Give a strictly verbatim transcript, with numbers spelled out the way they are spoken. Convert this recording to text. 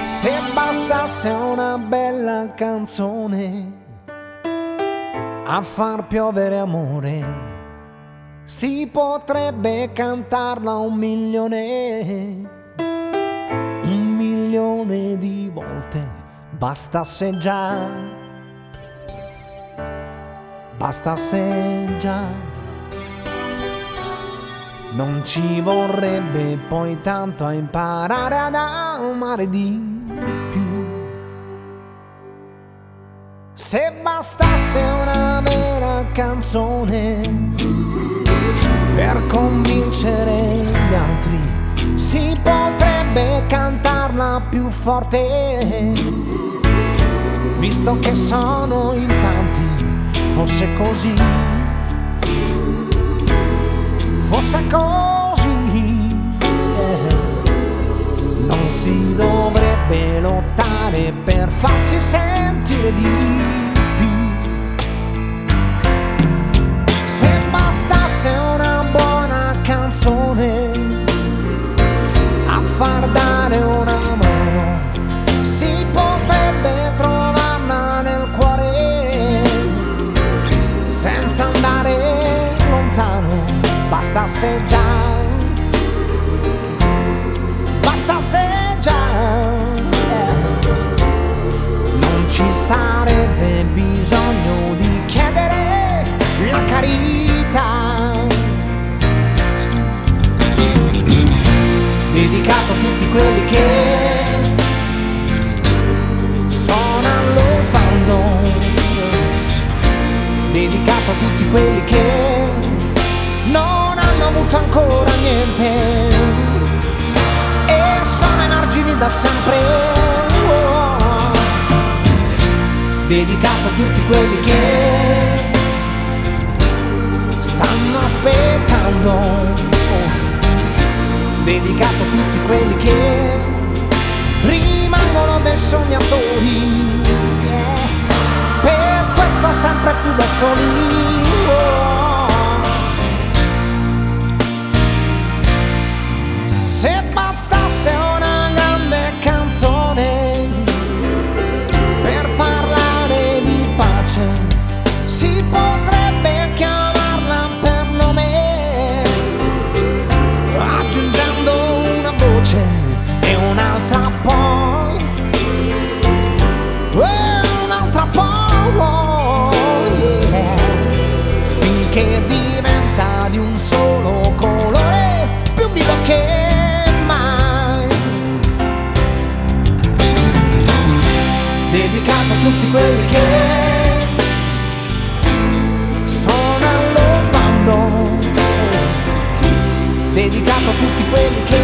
Se bastasse una bella canzone a far piovere amore, si potrebbe cantarla un milione, un milione di volte. Bastasse già, bastasse già. Non ci vorrebbe poi tanto a imparare ad amare di più. Se bastasse una vera canzone per convincere gli altri, si potrebbe cantarla più forte. Visto che sono in tanti, fosse così, fosse così, eh. Non si dovrebbe lottare per farsi sentire di più. Se bastasse una buona canzone a far dare una mano, si potrebbe trovarla nel cuore senza andare lontano. Bastasse già, bastasse già, eh. Non ci sarebbe bisogno di chiedere la carità. Dedicato a tutti quelli che sono allo sbando, dedicato a tutti quelli che non hanno avuto ancora niente e sono emargini da sempre. Oh. Dedicato a tutti quelli che stanno aspettando. Oh. Dedicato a tutti quelli che rimangono dei sognatori, yeah. Per questo sempre più da soli. Oh. Se bastasse una grande canzone per parlare di pace, si potrebbe chiamarla per nome, aggiungendo una voce e un'altra poi, e un'altra poi, yeah. Finché diventa di un solo colore, più vivo che dedicato a tutti quelli che sono allo sbando, dedicato a tutti quelli che